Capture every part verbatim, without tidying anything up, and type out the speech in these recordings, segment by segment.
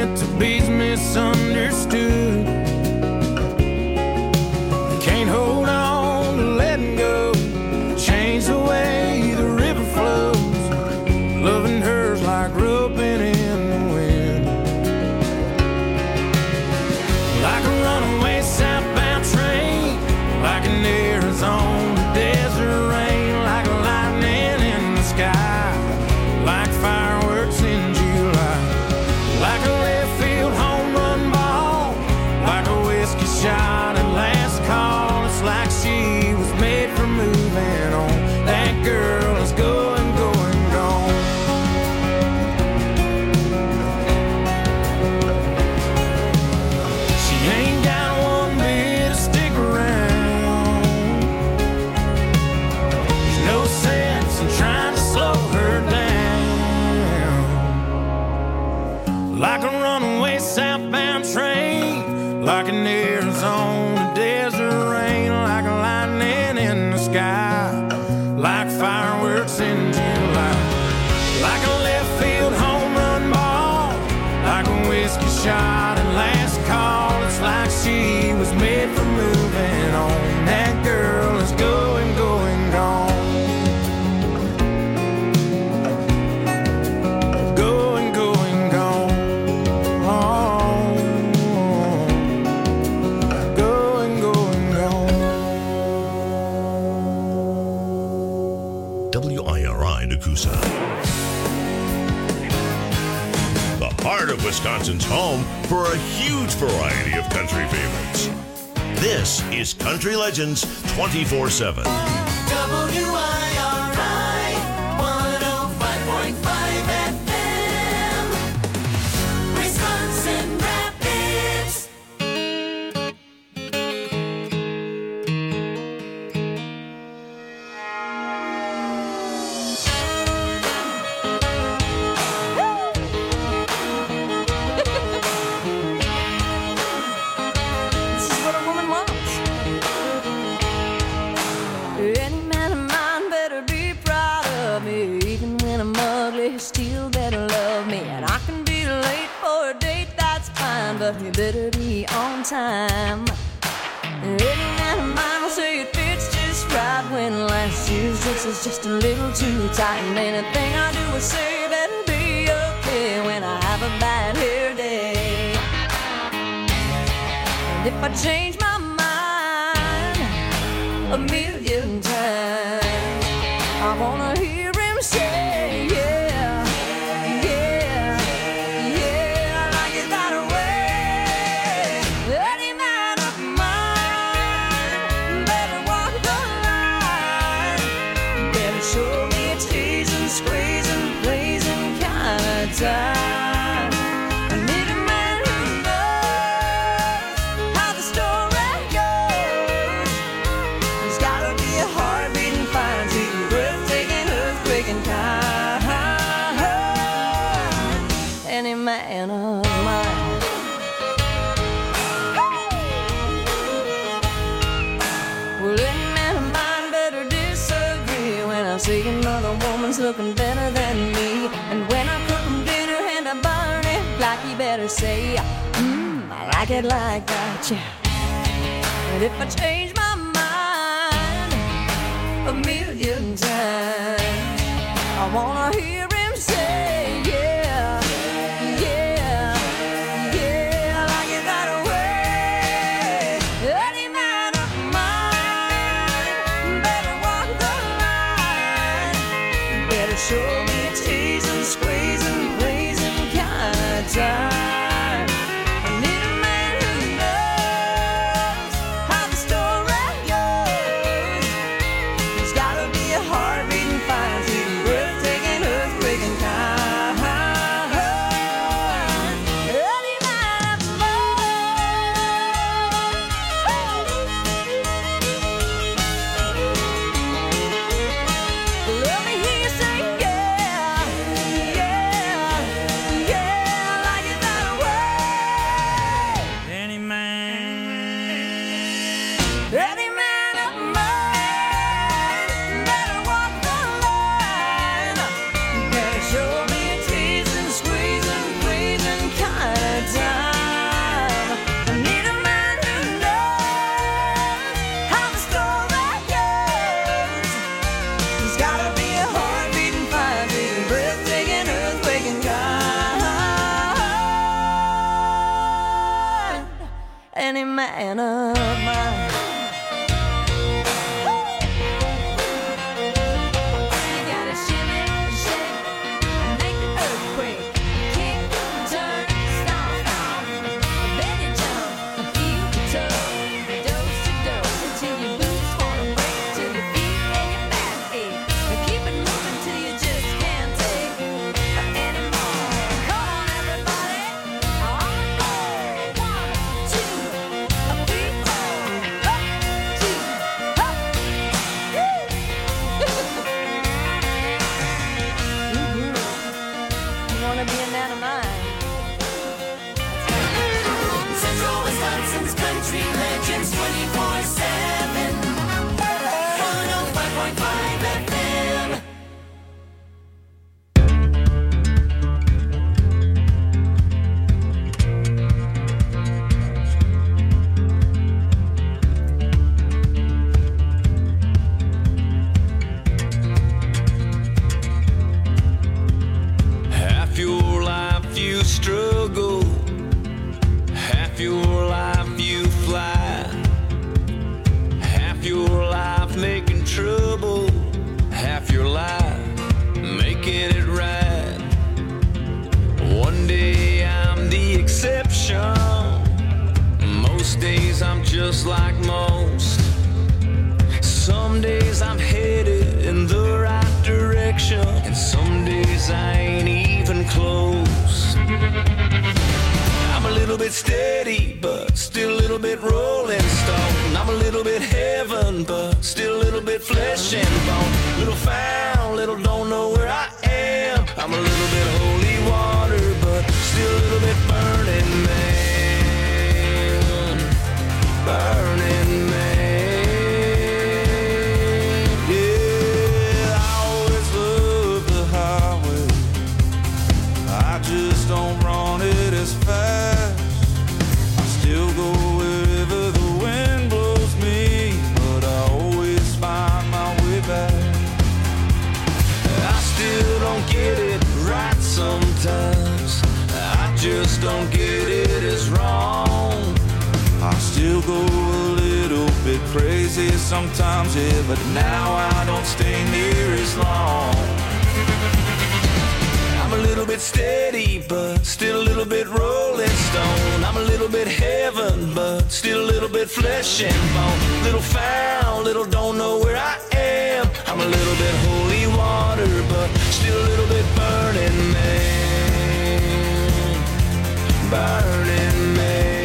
meant to be's misunderstood. Can't hold on to letting go. Change the way the river flows. Loving her's like roping in the wind. Like a runaway southbound train. Like an Arizona desert rain. Like lightning in the sky. Like fireworks in July. Like a left field home run ball. Like a whiskey shot at last call. It's like she was made for moving on. That girl is going, going, gone. She ain't got one bit to stick around. There's no sense in trying to slow her down. Like a runaway southbound train. Like an Arizona desert rain. Like a lightning in the sky. Like fireworks in July. Like a left field home run ball. Like a whiskey shot and last call. It's like she was made for moving on. That girl is going, going, gone. Going, going, gone. Going, going, gone. W I R I Nakusa. The heart of Wisconsin's home for a huge variety of country favorites. This is Country Legends twenty-four seven. W I R I one oh five point five F M, Wisconsin Rapids. This is what a woman wants. Any man of mine better be proud of me. Even when I'm ugly, he still better love me. And I can be late for a date, that's fine, but he better be on time. Any man of mine will say it fits just right when last year's dress is just a little too tight. And anything I do or say better be okay when I have a bad hair day. And if I change my mind a million times, I wanna hear him say, yeah, yeah, yeah, I like it that way. Any man of mine better walk the line. Better show me a teasing, squeezing, pleasing kind of time. I need a man who knows how the story goes. There's gotta be a heartbeating, fine, sweet, breathtaking, earthquaking kind. Any man of mine. Well, any man of mine better disagree when I see another woman's looking better than me. And when I cook him dinner and I burn it, like he better say, mmm, I like it like that, yeah. And if I change my mind a million times, I wanna hear him say, yeah, yeah, yeah, I like it that way. Any man of mine better walk the line. Better show me a teasing, squeezing, pleasing kind of time. I need a man who knows how the story goes. There's gotta be a heartbeating, fine, sweet, breathtaking, earthquaking kind. Any man of mine. Let me hear you say, yeah, yeah. man of mine. Just like most. Some days I'm headed in the right direction, and some days I ain't even close. I'm a little bit steady, but still a little bit rolling stone. I'm a little bit heaven, but still a little bit flesh and bone. Little found, little don't know where I am. I'm a little bit holy water, but still a little bit burning man. Burning man. Yeah, I always love the highway. I just don't run it as fast. I still go wherever the wind blows me, but I always find my way back. I still don't get it right sometimes. I just don't get it as wrong. I still go a little bit crazy sometimes, yeah, but now I don't stay near as long. I'm a little bit steady, but still a little bit rolling stone. I'm a little bit heaven, but still a little bit flesh and bone. Little found, little don't know where I am. I'm a little bit holy water, but still a little bit burning man. Burning man.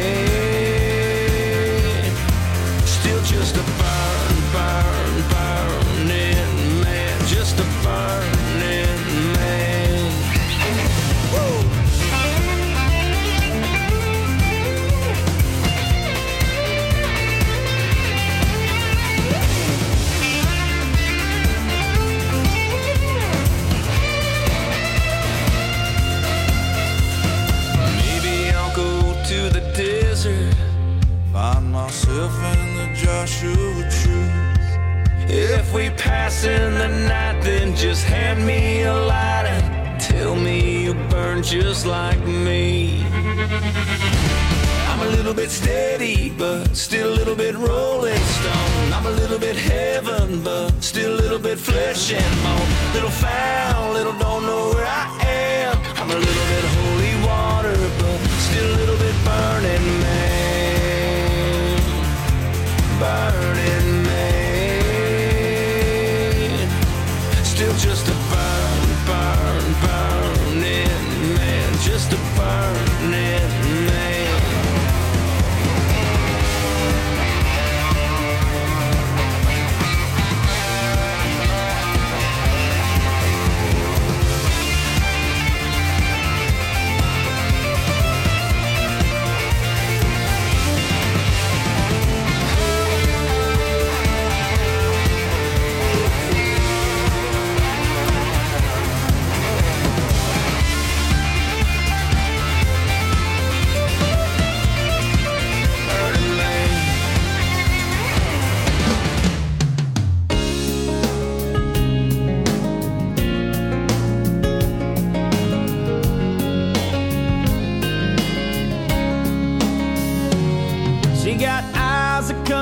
Just a burn, burn, burning man. Just a burning man. Woo! Maybe I'll go to the desert, find myself in the Joshua tree. If we pass in the night, then just hand me a lighter. Tell me you burn just like me. I'm a little bit steady, but still a little bit rolling stone. I'm a little bit heaven, but still a little bit flesh and bone. Little found, little don't know where I am. I'm a little bit holy water, but still a little bit burning man. Burning man. Still just a burn, burn, burning man. Just a burning man.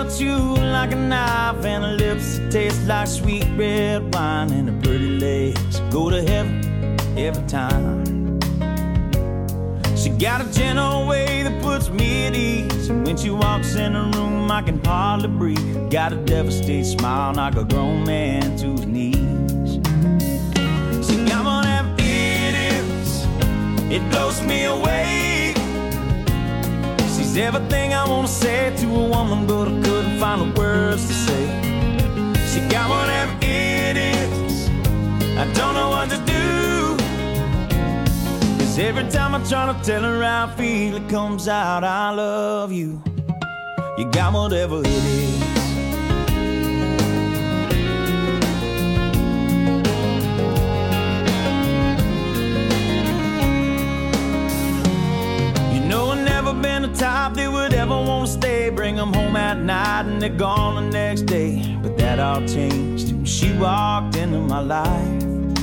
cuts you like a knife, and her lips that taste like sweet red wine, and her pretty legs go to heaven every time. She got a gentle way that puts me at ease, and when she walks in the room I can hardly breathe. Got a devastated smile, knock a grown man to his knees. She got one of them idiots, it blows me away. She's everything I wanna say to a woman, but I couldn't find the words to say. She got one of them idiots, I don't know what to do. Every time I try to tell her how I feel, it comes out, I love you. You got whatever it is. You know I've never been the type that would ever want to stay, bring them home at night and they're gone the next day. But that all changed when she walked into my life.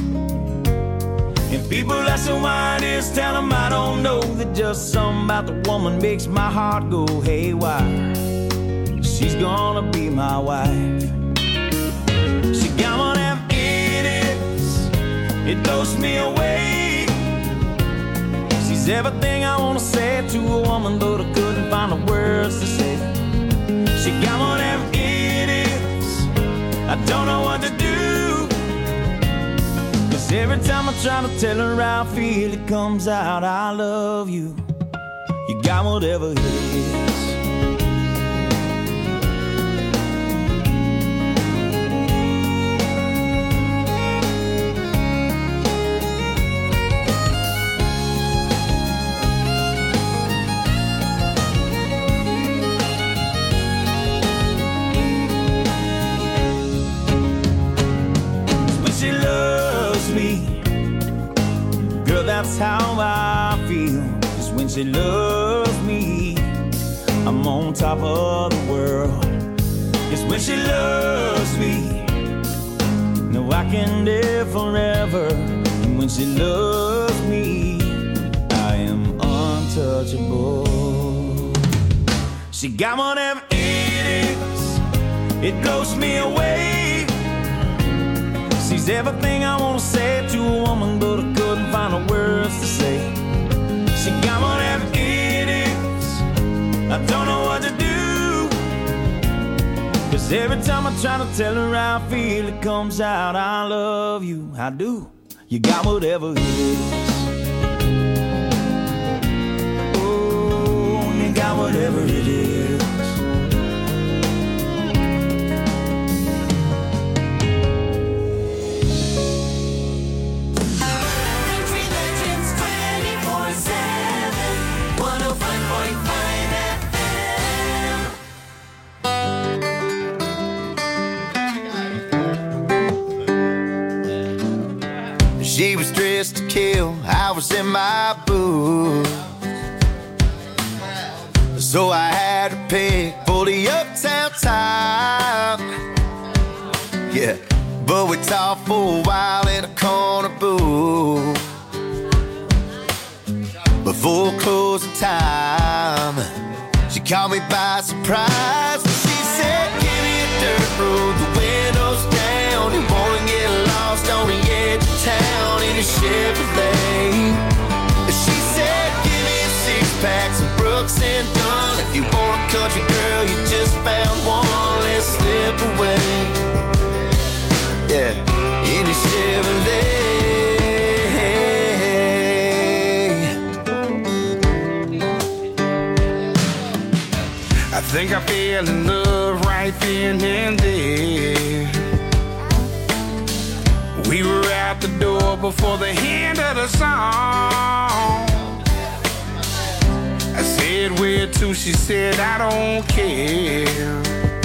And people ask her why it is, tell them I don't know, that just something about the woman makes my heart go haywire. She's gonna be my wife. She got one of them idiots, it blows me away. She's everything I wanna say to a woman, but I couldn't find the words to say. She got one of them idiots, I don't know what to do. Every time I try to tell her how I feel, it comes out, I love you. You got whatever it is. That's how I feel, is when she loves me, I'm on top of the world. It's when she loves me, no, I can live forever. And when she loves me, I am untouchable. She got one of them idiots, it blows me away. She's everything I wanna say to a woman, but I couldn't find the words to say. She got one of them idiots, I don't know what to do. Cause every time I try to tell her how I feel, it comes out, I love you, I do. You got whatever it is. Oh, you got whatever it is. She was dressed to kill, I was in my booth, so I had to pick for the uptown time. Yeah, but we talked for a while in a corner booth before closing time. She caught me by surprise. She said, give me a dirt road, the windows down. You wanna get lost on the edge of town in a Chevrolet. She said, give me a six-pack, some Brooks and Dunn. If you want a country girl, you just found one, let's slip away. Yeah, in a Chevrolet. I think I fell in love right then and there. We were out the door before the end of the song. I said, where to? She said, I don't care.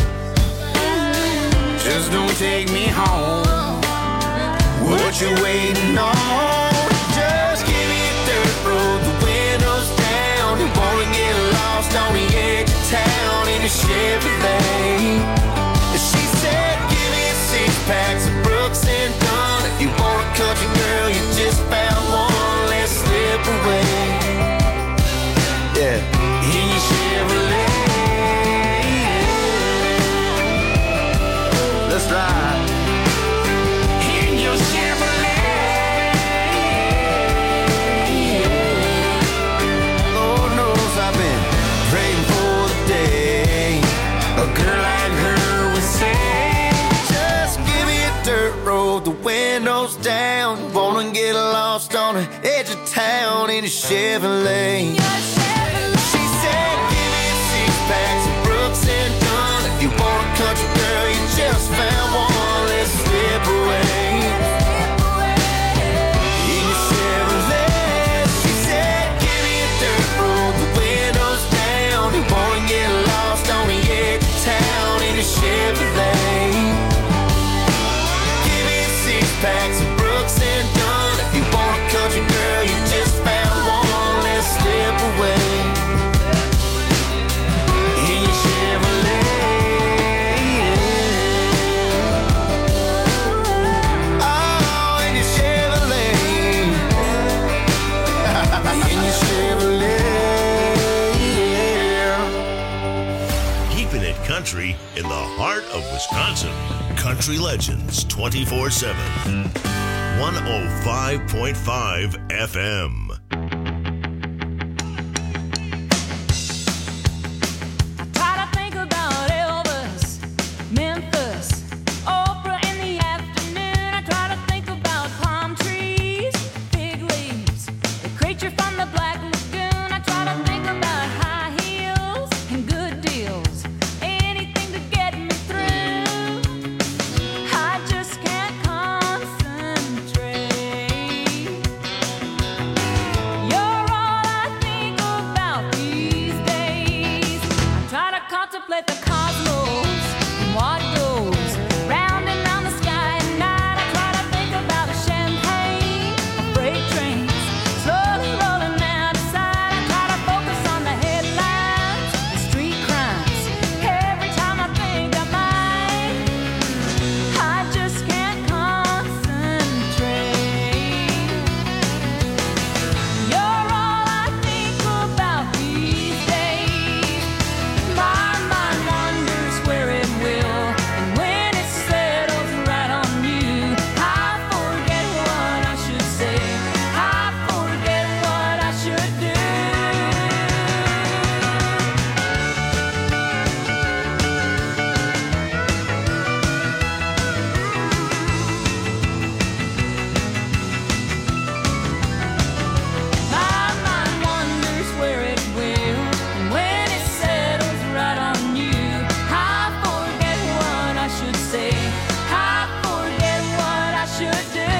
Just don't take me home. What you waiting on? Just give me a dirt road, the windows down. You wanna get lost on the edge of town in a Chevrolet. She said, give me a six-pack, some Brooks and Dunn. If you want a country girl, you just found one, let's slip away. Yeah, in your Chevrolet. the edge of town in a Chevrolet. She said, give me six packs of Brooks and Dunn. If you want a country girl, you just found one. Let's slip away. In your Chevrolet. She said, give me a dirt road, the windows down. You wanna get lost on the edge of town in a Chevrolet. Give me six packs of Brooks and Dunn. If you want a country girl, you just found one. Let's slip away. In your Chevrolet. Oh, in your Chevrolet. In your Chevrolet. Keeping it country in the heart of Wisconsin. Country Legends twenty-four seven. one oh five point five F M. I try to think about Elvis, Memphis, Oprah in the afternoon. I try to think about palm trees, fig leaves, the creature from the Black Lagoon. I try to think about high heels and good deals, anything to get me through. I just can't concentrate. You're all I think about these days. I try to contemplate the cosmos and what goes round and round the sky at night. I try to think about the champagne, the freight trains slowly rolling out of sight. I try to focus on the headlines, the street crimes. Every time I think I might, I just can't concentrate. You're all I think about these days. My mind wanders where it will, and when it settles right on you, I forget what I should say. I forget what I should do. My mind wanders where it will, and when it settles right on you, I forget what I should say. I forget what I should do.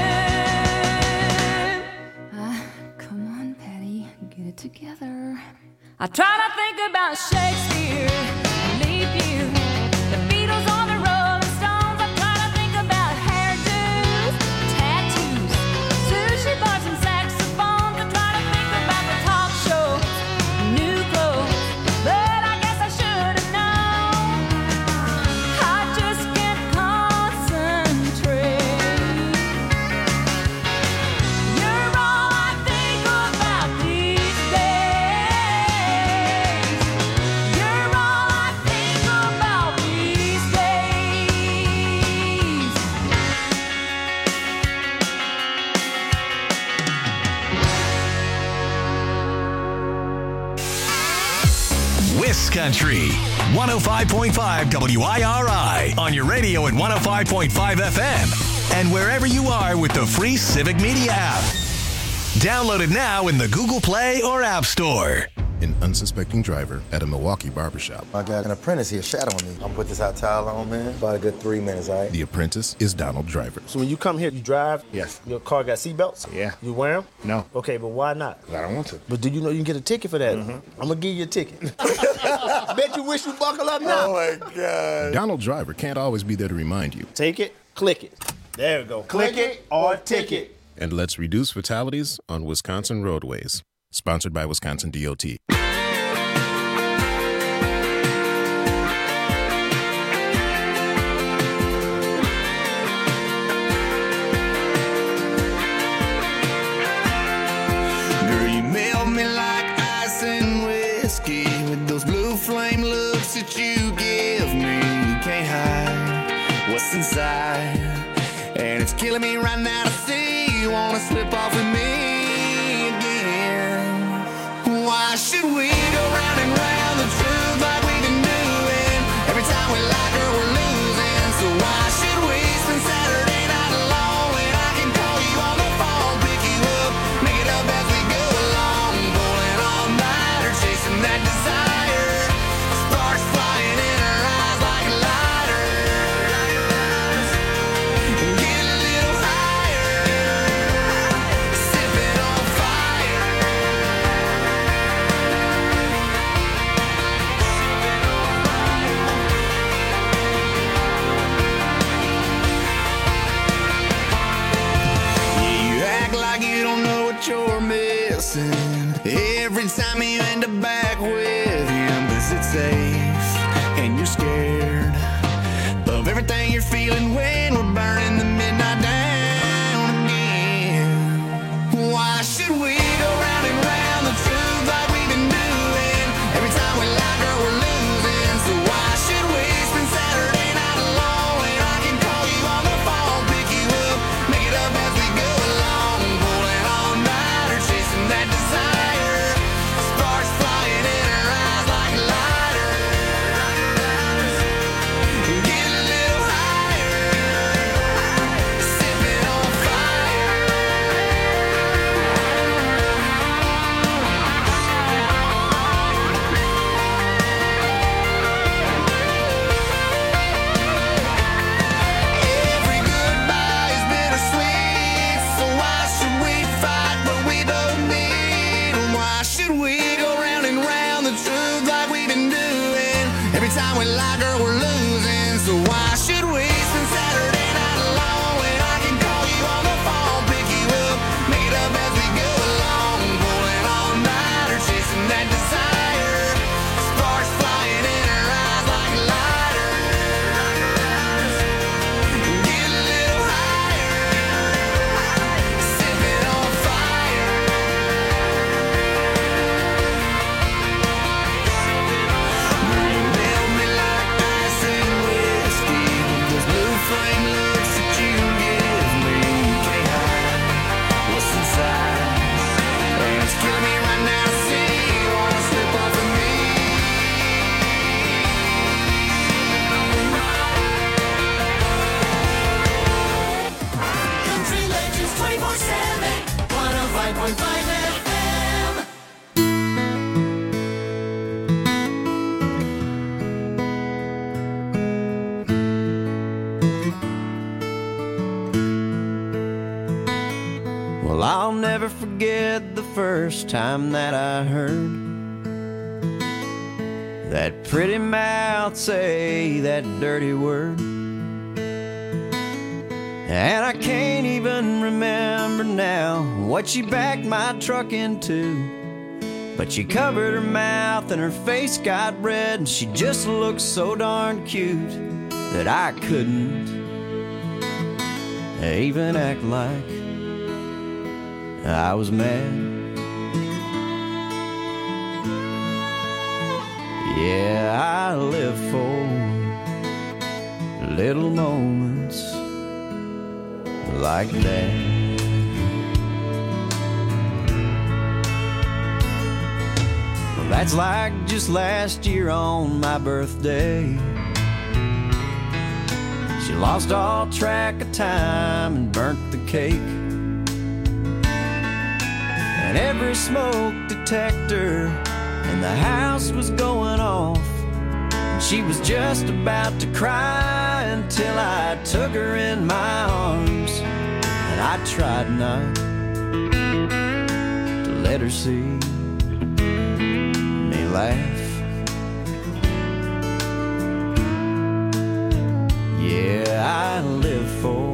Ah, come on, Patty, get it together. I try to think about Shakespeare, leave you, the Beatles or the Rolling Stones. I try to think about hairdos, tattoos, sushi bars and saxophones. I try to think about the talk shows, new clothes, but I guess I should have known. I just can't concentrate. You're all I think about these days. You're all I think about these days. Wiscountry, one oh five point five W I R I on your radio at one oh five point five F M and wherever you are with the free Civic Media app. Download it now in the Google Play or App Store. An unsuspecting driver at a Milwaukee barbershop. I got an apprentice here shadowing me. I'm gonna put this hot towel on, man. About a good three minutes, all right? The apprentice is Donald Driver. So when you come here, you drive? Yes. Your car got seatbelts? Yeah. You wear them? No. Okay, but why not? I don't want to. But do you know you can get a ticket for that? Mm-hmm. I'm gonna give you a ticket. Bet you wish you buckle up now. Oh my God. Donald Driver can't always be there to remind you. Take it, click it. There we go. Click it or ticket. And let's reduce fatalities on Wisconsin roadways. Sponsored by Wisconsin D O T. Girl, you melt me like ice and whiskey with those blue flame looks that you give me. You can't hide what's inside, and it's killing me right now to see you wanna slip off with me again. Why should we go round and round the truth like we've been doing? Every time we like her, we're losing. So why should we spend Saturday night alone when I can call you on the phone, pick you up, make listen. Every time you end up back with him, 'cause it's safe and you're scared of everything you're feeling when we're burning the midnight down again. Why should we go round and round the truth like we've been doing? Every time we lie, girl, we're losing. So why should we spend Saturday night alone when I can call you on the phone, pick you up, make it up as we go along, pulling all night or chasing that desire, sparks flying in her eyes like lighters. Get a little higher, sipping on fire. Every goodbye is bittersweet, so why should we fight when we both need? And why should we go round and round the truth like we've been doing? Every time we lie, girl, we're losing. So why should we spend Saturday night alone when I can call you on the phone, pick you up, make it up as we go along, pulling all night or chasing that desire, sparks flying in her eyes like lighters. Get a little higher, sipping on fire. Girl, you melt me like ice and whiskey. Those blue flame looks that you give me, can't hide what's inside. And it's killing me right now to see you wanna slip off of me. Country Legends twenty-four seven, one oh five point five F M. Well, I'll never forget the first time that I heard that pretty mouth say that dirty word. And I can't even remember now what she backed my truck into. But she covered her mouth and her face got red, and she just looked so darn cute that I couldn't even act like I was mad. Yeah, I live for little moments like that. Well, that's like just last year on my birthday. She lost all track of time and burnt the cake. And every smoke detector in the house was going off. And she was just about to cry until I took her in my arms. And I tried not to let her see me laugh. Yeah, I live for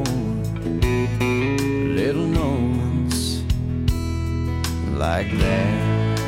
little moments like that.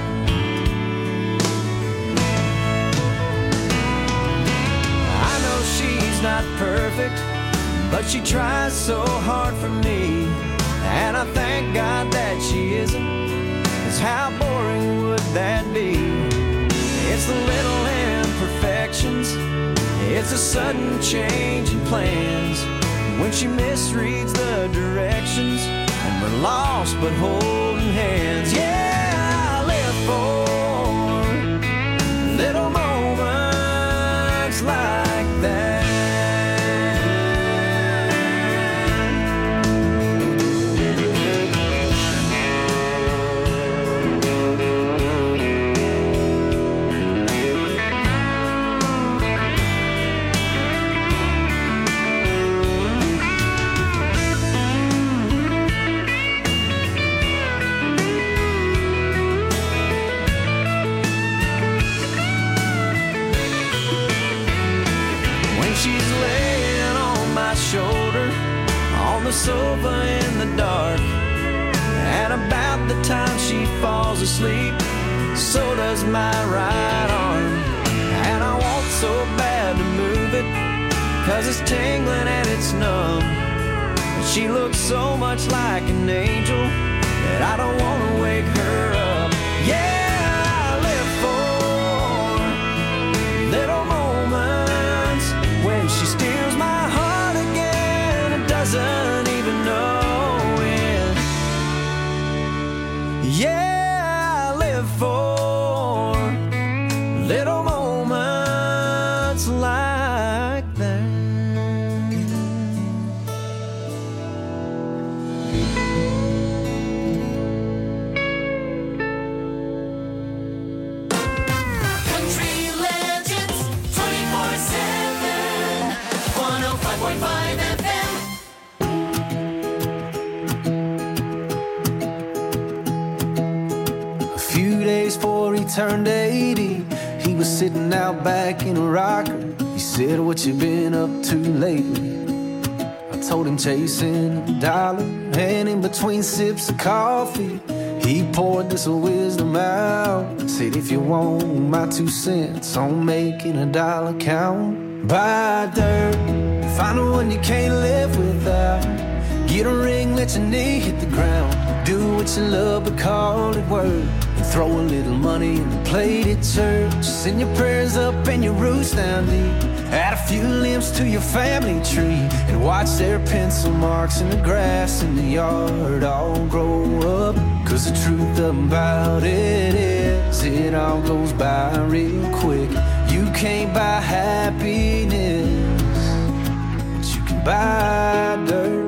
I know she's not perfect, but she tries so hard for me. And I thank God that she isn't, 'cause how boring would that be? It's the little imperfections, it's a sudden change in plans, when she misreads the directions and we're lost but holding hands. Yeah, I live for little moments like that. Shoulder on the sofa in the dark, and about the time she falls asleep, so does my right arm. And I want so bad to move it, cause it's tingling and it's numb. But she looks so much like an angel that I don't want to wake her up. Yeah, I live for little moments when she steals my heart again and doesn't even know it. Yeah, I live for little moments like that. Country Legends twenty-four seven, one oh five point five F M. A few days before he turned eighty, he was sitting out back in a rocker. He said, "What you been up to lately?" I told him chasing a dollar, and in between sips of coffee, he poured this wisdom out. Said, "If you want my two cents on making a dollar count, buy dirt, find the one you can't live without. Get a ring, let your knee hit the ground. Do what you love, but call it work. And throw a little money in the plate at church. Send your prayers up and your roots down deep. Add a few limbs to your family tree. And watch their pencil marks in the grass in the yard all grow up. Cause the truth about it is, it all goes by real quick. You can't buy happiness, but you can buy dirt."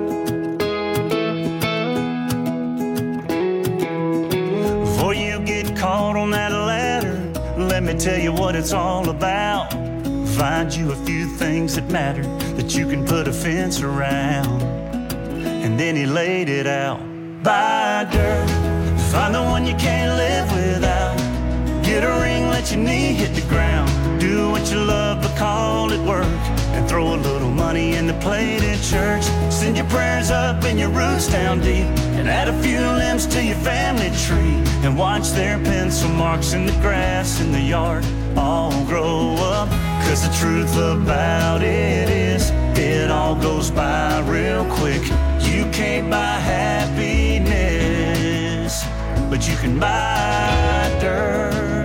Before you get caught on that ladder, let me tell you what it's all about. Find you a few things that matter that you can put a fence around. And then he laid it out. Buy dirt, find the one you can't live without. Get a ring, let your knee hit the ground. Do what you love, but call it work. And throw a little money in the plate at church. Send your prayers up and your roots down deep. And add a few limbs to your family tree. And watch their pencil marks in the grass in the yard all grow up. Cause the truth about it is, it all goes by real quick. You can't buy happiness, but you can buy dirt.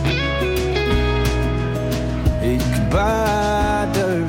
You can buy dirt.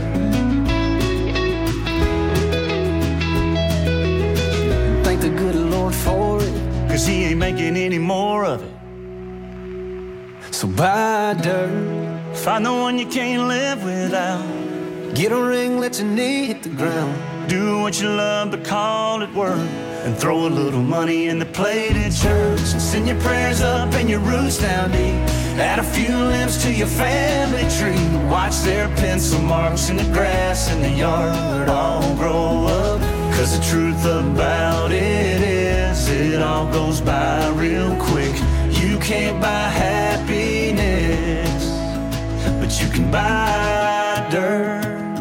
And thank the good Lord for it, cause he ain't making any more of it. So buy dirt, find the one you can't live without. Get a ring, let your knee hit the ground. Do what you love, but call it work. And throw a little money in the plate at church. And send your prayers up and your roots down deep. Add a few limbs to your family tree. Watch their pencil marks in the grass in the yard all grow up. Cause the truth about it is, it all goes by real quick. You can't buy happiness, but you can buy dirt.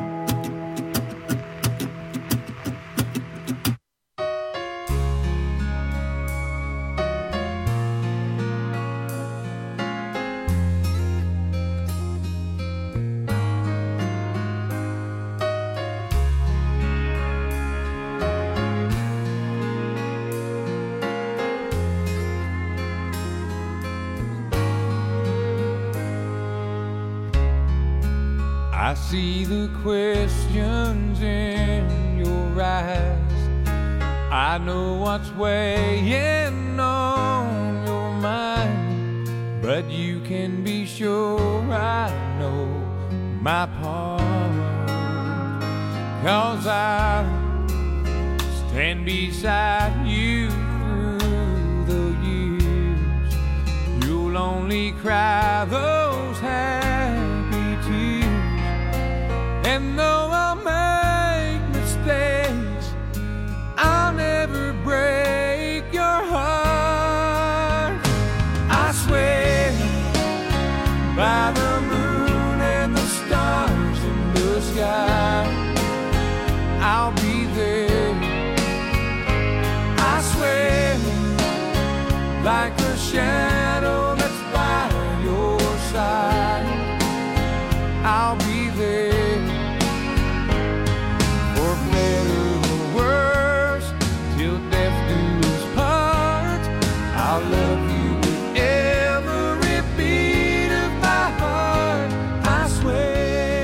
I see the questions in your eyes. I know what's weighing on your mind, but you can be sure I know my part. 'Cause I stand beside you through the years. You'll only cry those happy tears. And though I'll make mistakes, I'll never break your heart. I swear by the moon and the stars in the sky, I'll be there. I swear shadow that's by your side. I'll be there for better or worse, till death do us part. I'll love you with every beat of my heart, I swear.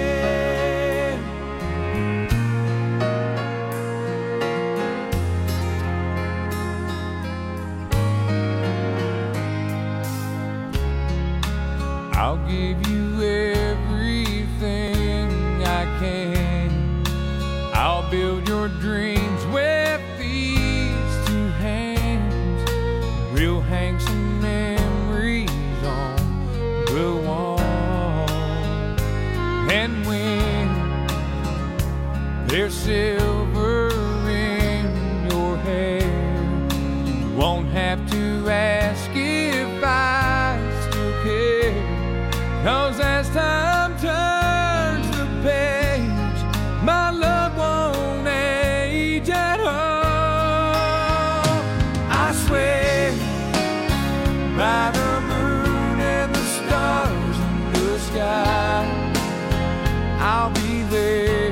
I'll give you everything I can. I'll build your dreams with these two hands. We'll hang some memories on the wall. And when there's silver in your hair, you won't have to ask if I still care. 'Cause as time turns the page, my love won't age at all. I swear by the moon and the stars in the sky, I'll be there.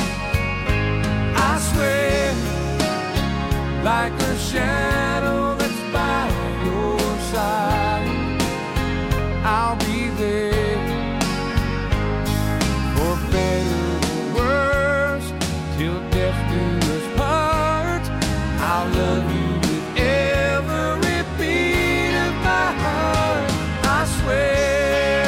I swear like a shadow that's by your side, I'll be there. For better or worse, till death do us part. I'll love you with every beat of my heart, I swear.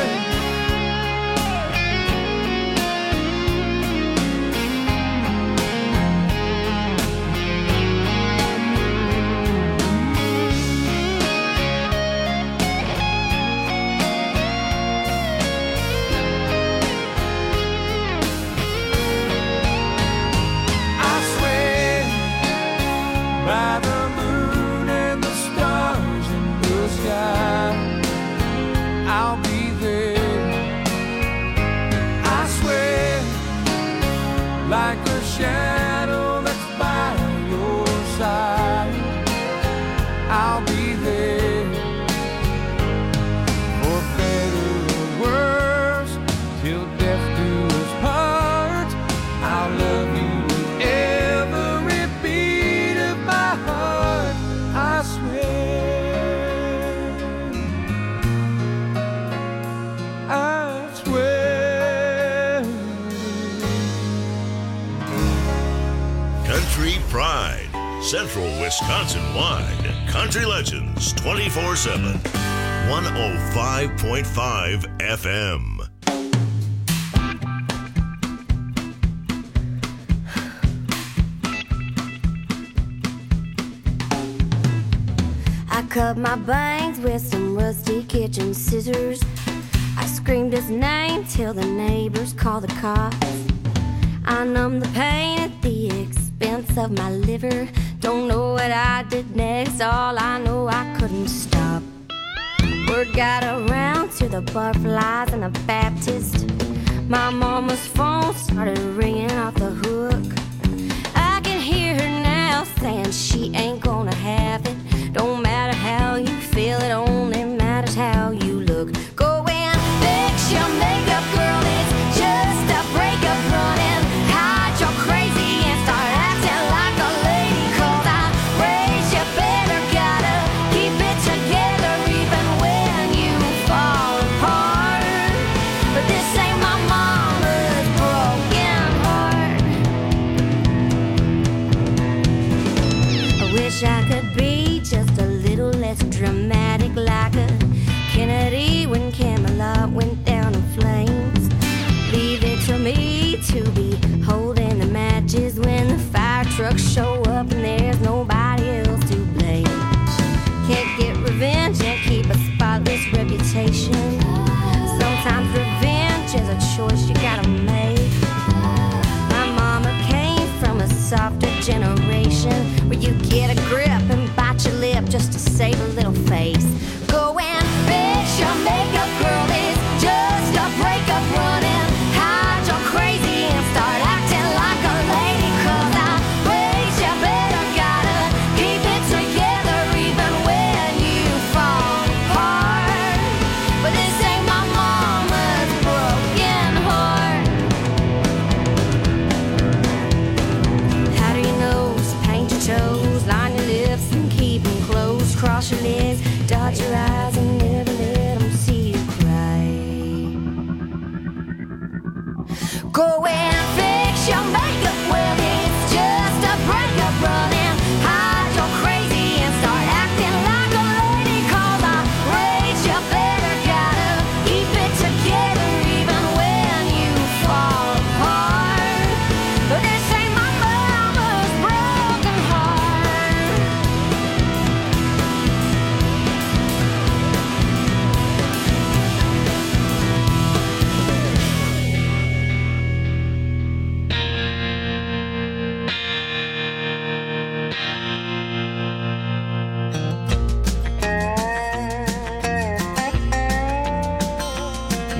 I swear by the moon and the stars in the sky, I'll be there. I swear like a shadow that's by your side, I'll be there. For better or worse, till death do us part. I'll love you with every beat of my heart, I swear. I swear. Country Pride, Central Wisconsin wide. Country Legends twenty-four seven. one oh five point five F M. I cut my bangs with some rusty kitchen scissors. I screamed his name till the neighbors called the cops. I numbed the pain at the expense of my liver. Don't know what I did next, all I know I couldn't stop. Word got around to the Barflies and the Baptist. My mama's phone started ringing off the hook. I can hear her now saying she ain't gonna have it. Don't matter how you feel, it only matters how you look. Go and fix your makeup, girl, it's just a breakup running. Hide your crazy and start acting like a lady. 'Cause I raised you better, gotta keep it together even when you fall apart. But this ain't my mama's broken heart. I wish I could be just a little less dramatic, like a Kennedy when Camelot went down in flames. Leave it to me to be holding the matches when the fire trucks show up and there's nobody else to blame. Can't get revenge and keep a spotless reputation. Sometimes revenge is a choice you gotta make. My mama came from a softer generation where you get a grip and bite your lip just to save a little face. Go and fix your makeup, girl, it's just a breakup running. Hide your crazy and start acting like a lady. 'Cause I raised you better, gotta keep it together even when you fall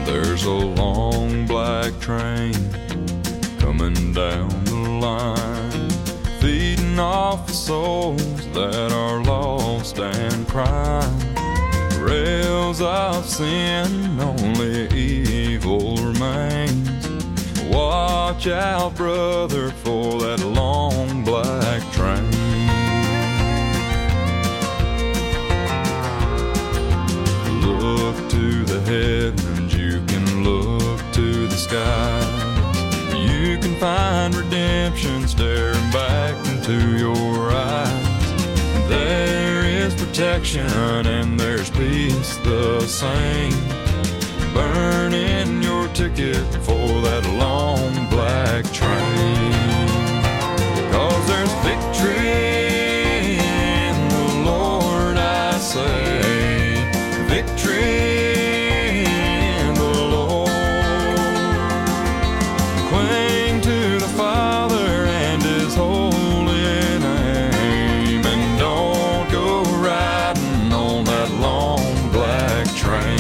There's a long black train coming down the line, feeding off the souls that are lost and crying. Rails of sin, only evil remains. Watch out, brother, for that long black train. Look to the heavens, you can look to the skies. You can find redemption staring back into your eyes. There is protection and there's peace the same. Burning your ticket for that long black train. 'Cause there's victory in the Lord, I say. Victory in the Lord. Cling to the Father and His holy name, and don't go riding on that long black train.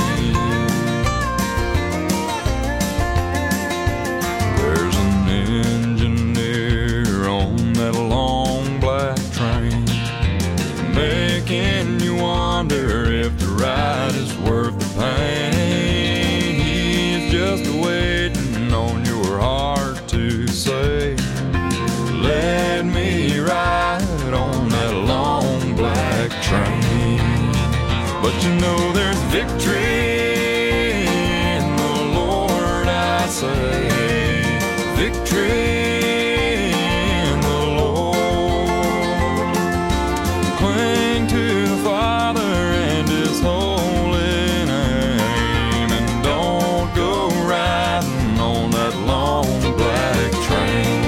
There's an engineer on that long black train, making you wonder if the ride is worth the pain. He's just waiting on your heart to say, let me ride on that long black train. But you know there's victory in the Lord, I say. Victory in the Lord. Cling to the Father and His holy name, and don't go riding on that long black train.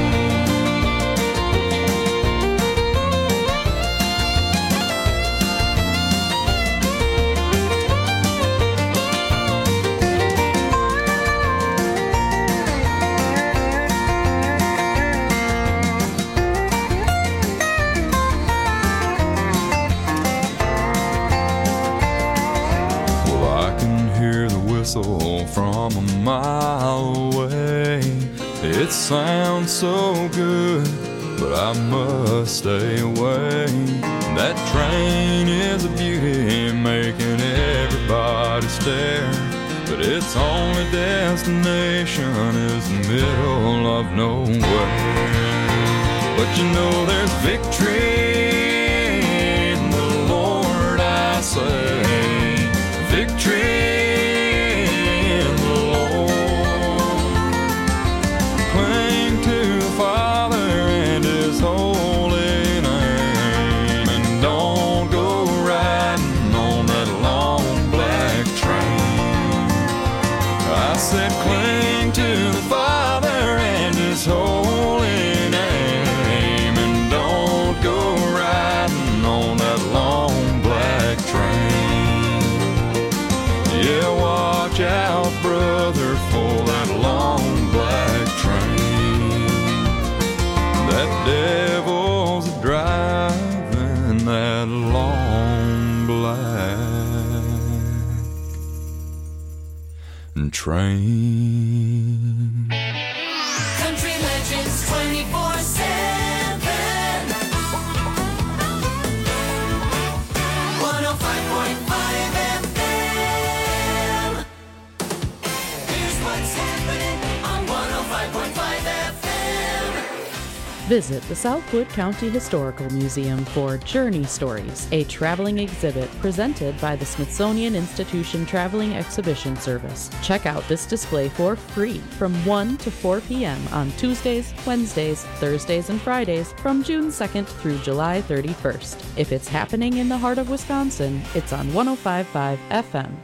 From a mile away, it sounds so good, but I must stay away. That train is a beauty, making everybody stare, but its only destination is the middle of nowhere. But you know there's victory in the Lord, I say. Victory. Holy name, and don't go riding on that long black train. Yeah, watch out, brother, for that long black train. That devil's driving that long black train. Country Legends twenty-four seven. one oh five point five F M. Here's what's happening on one oh five point five F M. Visit the Southwood County Historical Museum for Journey Stories, a traveling exhibit presented by the Smithsonian Institution Traveling Exhibition Service. Check out this display for free from one to four p.m. on Tuesdays, Wednesdays, Thursdays, and Fridays from June second through July thirty-first. If it's happening in the heart of Wisconsin, it's on one oh five point five F M.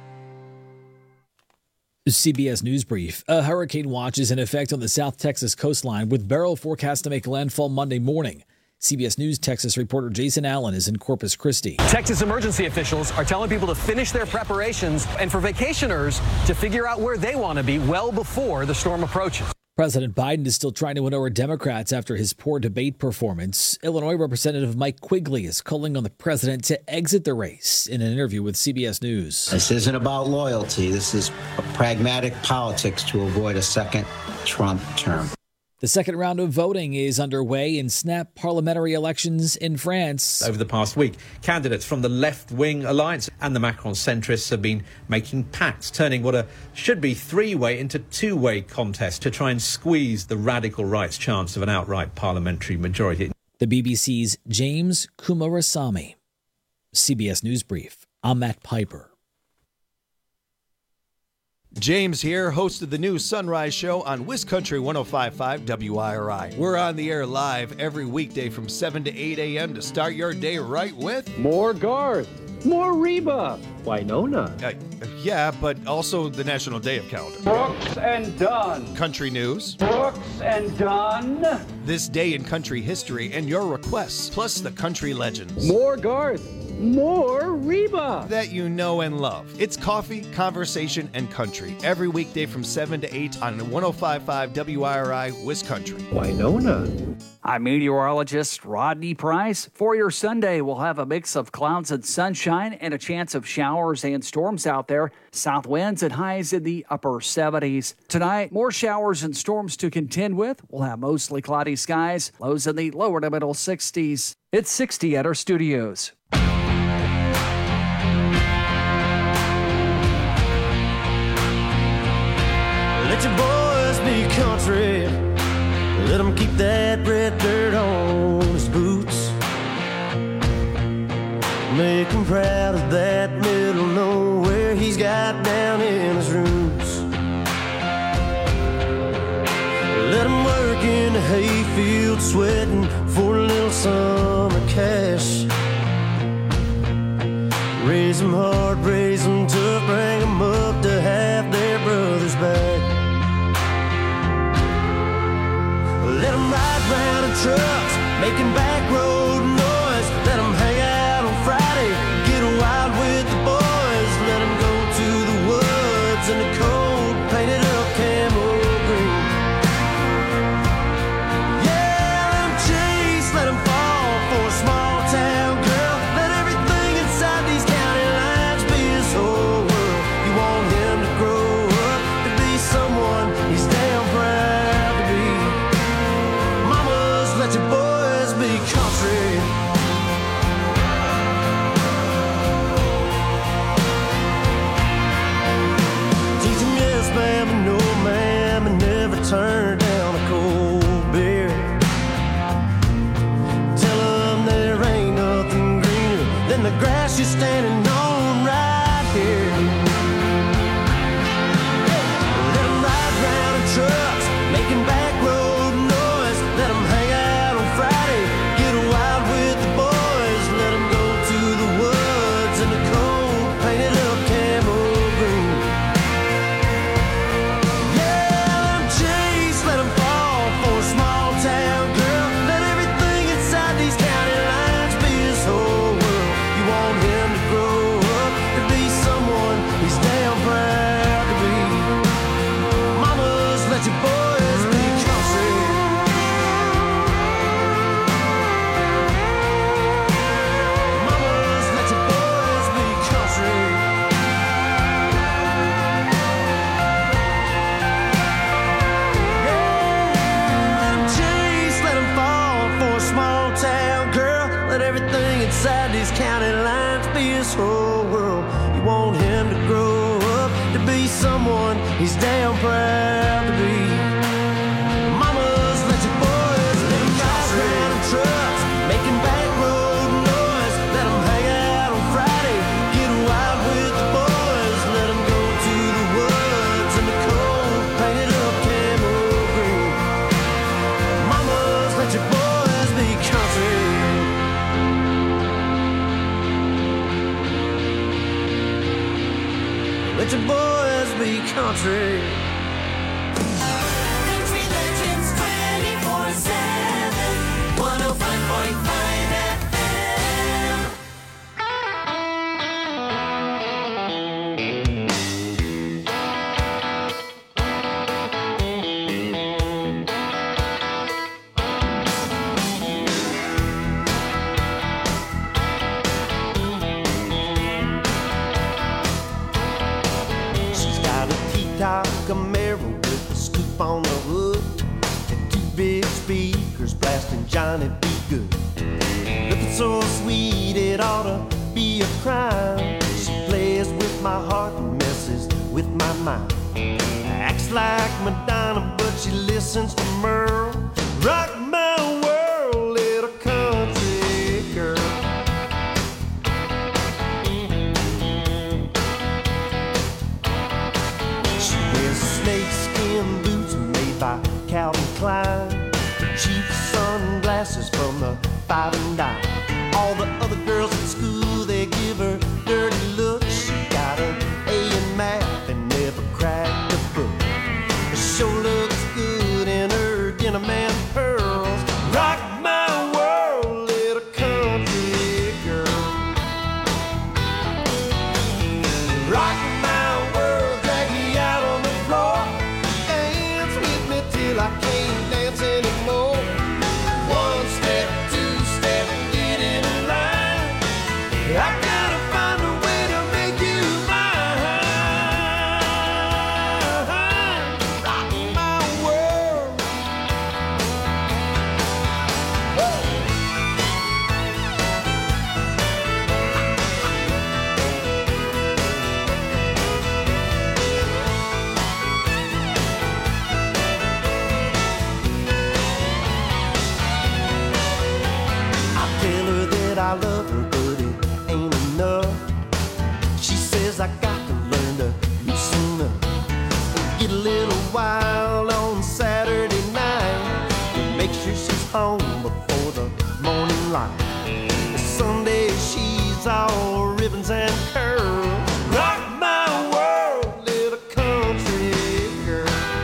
C B S News Brief. A hurricane watch is in effect on the South Texas coastline, with Beryl forecast to make landfall Monday morning. C B S News Texas reporter Jason Allen is in Corpus Christi. Texas emergency officials are telling people to finish their preparations and for vacationers to figure out where they want to be well before the storm approaches. President Biden is still trying to win over Democrats after his poor debate performance. Illinois Representative Mike Quigley is calling on the president to exit the race in an interview with C B S News. This isn't about loyalty. This is a pragmatic politics to avoid a second Trump term. The second round of voting is underway in snap parliamentary elections in France. Over the past week, candidates from the left-wing alliance and the Macron centrists have been making pacts, turning what a should be three-way into two-way contest to try and squeeze the radical right's chance of an outright parliamentary majority. The B B C's James Kumarasamy. C B S News Brief. I'm Matt Piper. James here, host of the new Sunrise Show on WisCountry one oh five point five W I R I. We're on the air live every weekday from seven to eight a.m. to start your day right with more Garth, more Reba, Winona. Uh, yeah, but also the National Day of Calendar. Brooks and Dunn. Country news. Brooks and Dunn. This day in country history and your requests, plus the country legends. More Garth. More Reba that you know and love. It's coffee, conversation, and country every weekday from seven to eight on one oh five point five W I R I WisCountry. Winona. I'm meteorologist Rodney Price. For your Sunday, we'll have a mix of clouds and sunshine and a chance of showers and storms out there. South winds and highs in the upper seventies. Tonight, more showers and storms to contend with. We'll have mostly cloudy skies, lows in the lower to middle sixties. It's sixty at our studios. Let your boys be country. Let them keep that red dirt on his boots. Make him proud of that middle nowhere he's got down in his roots. Let him work in the hayfield sweating for a little summer cash. Raise them hard, raise them tough, bring them up to have their brothers back. Let them ride round in trucks, making back road noise. Let them hang out on Friday, get wild with the boys. Let them go to the woods in the cold, painted up camo green. Yeah, let them chase, let them fall for a small town girl. Let everything inside these county lines be his whole world. You want him to grow up to be someone he's damn proud to be. Let your boys be country. Teach them yes, ma'am, and no, ma'am, and never turn down a cold beer. Tell them there ain't nothing greener than the grass you're standing on right here. Let them ride round in trucks, making back road noise. Let them hang out on Friday, get wild with the boys. Let them go to the woods in the cold, painted up camo green. Yeah, let them chase, let them fall for a small town girl. Let everything inside these county lines be his whole world. You want him to grow up to be someone he's damn proud to be. Mamas, let your boys be country. Mamas, let your boys be country. Yeah, let 'em chase, let 'em fall for a small town girl. Let everything inside these county lines be his whole world. You want him to grow up to be someone he's damn proud to be. Mamas, let your boys be country. Trucks making back road noise. Let them hang out on Friday, get wild with the boys. Let them go to the woods in the cold, painted up camo green. Mamas, let your boys be country. Let your boys be country. Country Legends twenty-four seven, one oh five point five F M. Camaro with a scoop on the hood and two big speakers blasting Johnny B. Good. Looking so sweet it ought to be a crime. She plays with my heart and messes with my mind. Acts like Madonna, but she listens to Merle. Rock my world, little country girl. She wears snakeskin boots made by Calvin Klein, cheap sunglasses from the Five and Dime. All the other girls at school, they give her dirty looks. She got an A in math and never cracked a book. She sure looks good in her denim and pearls. Rock my world, little country girl. Rock my world, drag me out on the floor. Dance with me till I can't dance anymore. One step, two step, get in line. I gotta find a way to make you mine. Rock my world. I tell her that I love her, but it ain't enough. She says I got to learn to loosen up and get a little wild on Saturday night and make sure she's home before the morning light. Sunday she's all ribbons and curls. Rock my world, little country girl.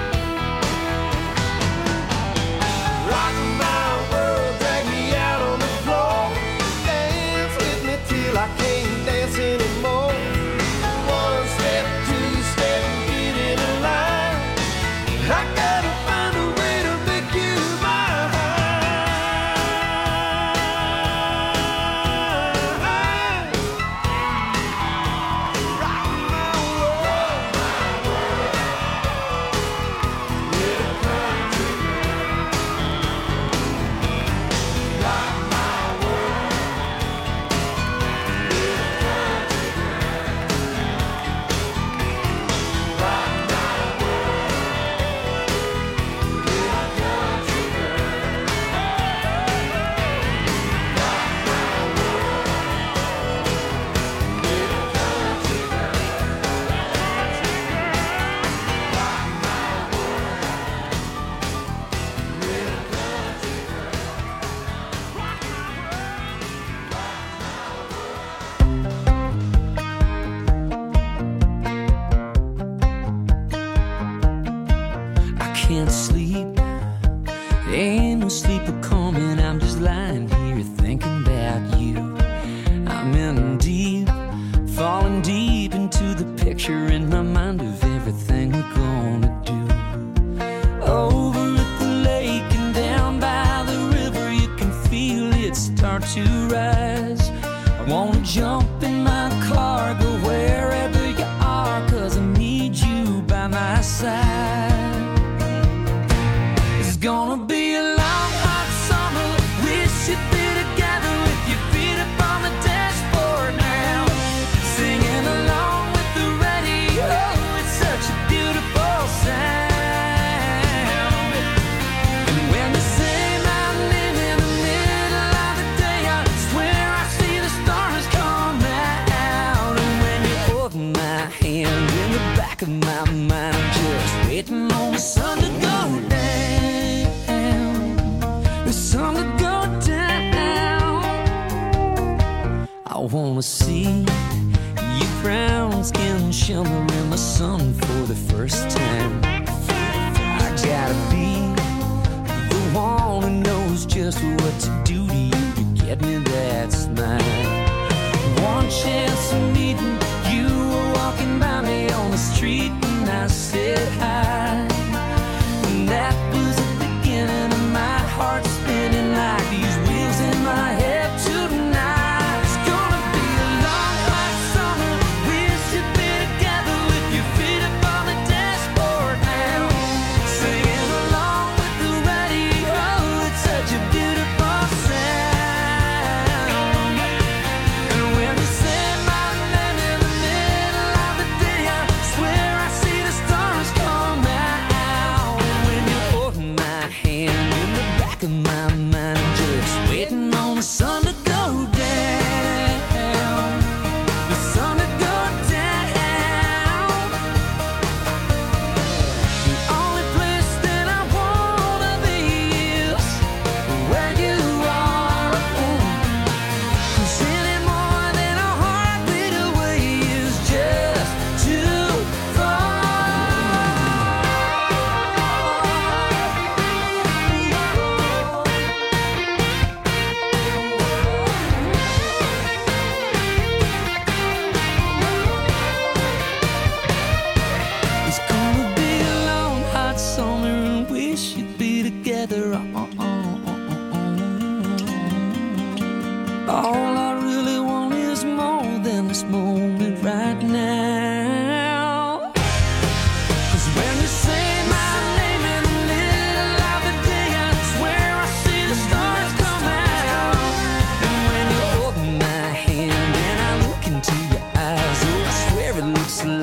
Rock my world, drag me out on the floor. Dance with me till I can't dance anymore. One step, two step, get in a line. I gotta find a way to make you mine. Rock my world, little country girl. Rock my world, little country girl. Rock my world, little country girl. Rock my world, little country I can't sleep, ain't no sleeper coming. I'm just lying here thinking about you. I'm in deep, falling deep into the picture in my mind of everything we're gonna do. Over at the lake and down by the river, you can feel it start to rise. I wanna jump in my car, go wherever you are, 'cause I need you by my side. It's gonna be a long, hot summer. We should be together with your feet up on the dashboard now, singing along with the radio. It's such a beautiful sound. And when they say my name in the middle of the day, I swear I see the stars come out. And when you hold my hand in the back of my mind, I'm just waiting on the sun to go down. The sun to go down. I wanna see your brown skin shimmer in the sun for the first time. I gotta be the one who knows just what to do to you to get me that smile. One chance of meeting you, were walking by me on the street and I said hi. And that was the beginning of my heart spinning like these wheels in my head tonight. It's gonna be a long, hot summer. We should be together with your feet up on the dashboard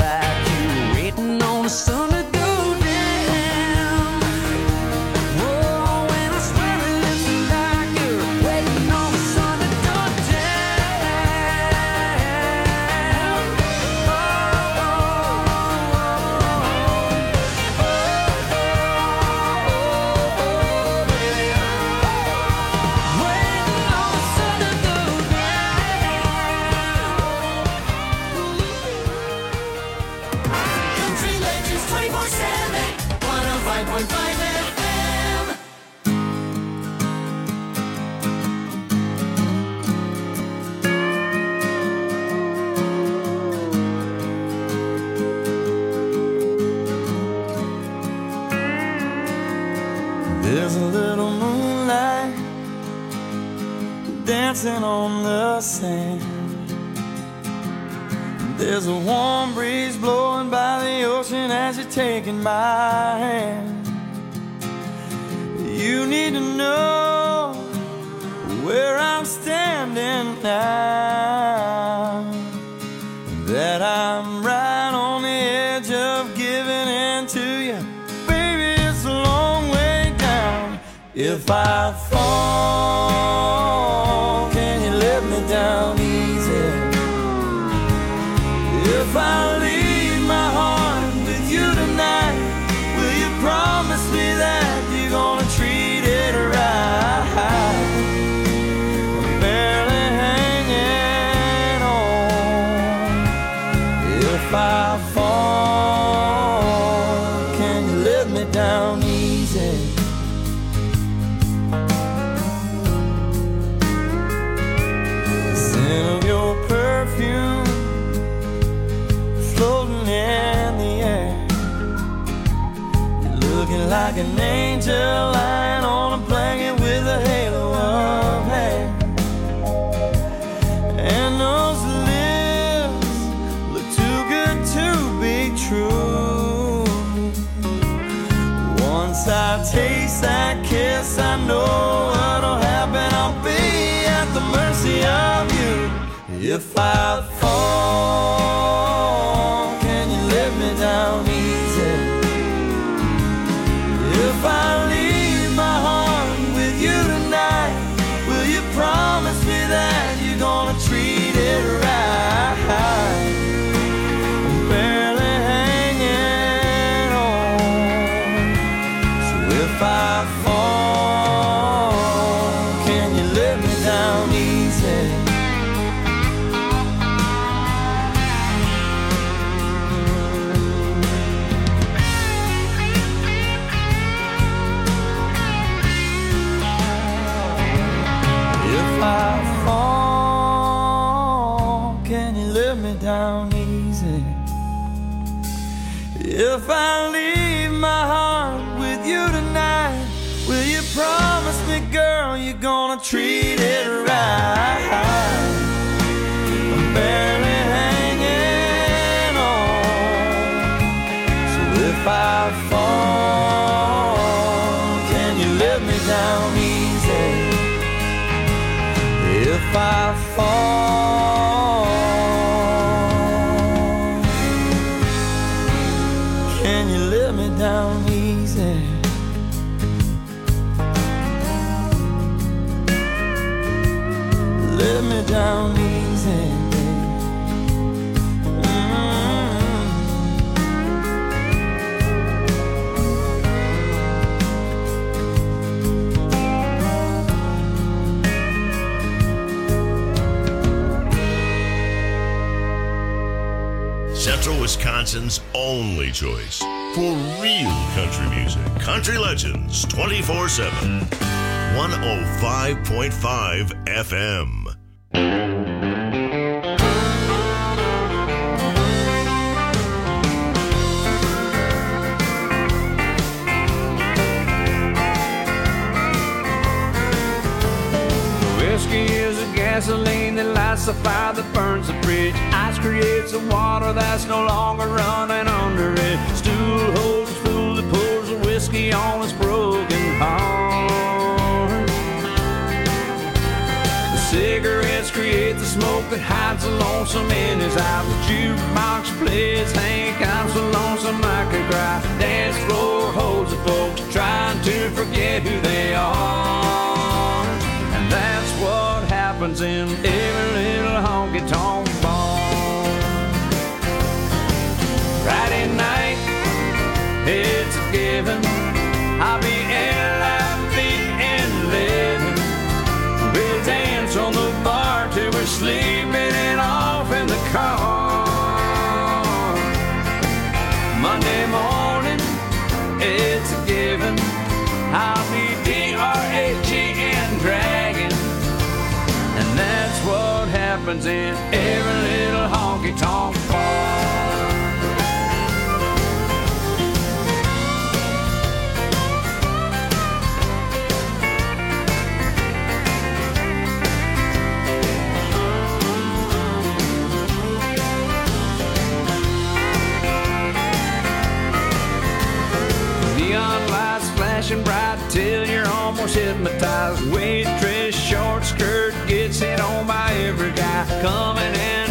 like you were waiting on the sun to go down. Whoa, when I swear it looks like you're waiting on the sun to go down. Oh, oh, oh, oh, oh, baby. Waiting on the sun to go Country Legends twenty-four seven, one oh five point five F M. There's a little moonlight dancing on the sand. There's a warm breeze blowing by the ocean as you're taking my hand. You need to know where I'm standing now, that I'm right on the edge of giving in to you. Baby, it's a long way down. If I fall, can you let me down easy? If I leave my heart with you tonight, will you promise me that you're gonna treat it right? I'm barely hanging on. If I fall, can you let me down easy? The scent of your perfume floating in the air. You're looking like an angel lying on a blanket with a halo of hair. And those lips look too good to be true. Once I taste that kiss, I know what'll happen. I'll be at the mercy of you. If I fall, can you let me down easy? If I leave my heart with you tonight, will you promise me that you're gonna treat it right? I'm barely hanging on. So if I fall, can you let me down easy? If I fall, can you let me down easy? If I leave my heart with you tonight, will you promise me, girl, you're gonna treat it right? I'm barely hanging on. So if I fall, can you let me down easy? If I fall, can you let me down easy? Let me down easy. Central Wisconsin's only choice for real country music. Country Legends twenty-four seven. one oh five point five F M. Whiskey is a gasoline that lights the fire that burns the bridge. Ice creates the water that's no longer running under it. Stool holds the fool that pours the whiskey on his broken heart. The cigarettes create the smoke that hides so lonesome in his eye. The jukebox plays Hank, I'm so lonesome I could cry. Dance floor holds the folks trying to forget who they are. And that's what happens in every little honky-tonk bar. Friday night, it's a given, I'll be in laughing and living. We'll dance on the bar till we're sleeping and off in the car. Monday morning, it's a given, I'll be D R A G N dragging. And that's what happens in every little honky-tonk bar. Flashing bright till you're almost hypnotized. Waitress short skirt gets hit on by every guy coming in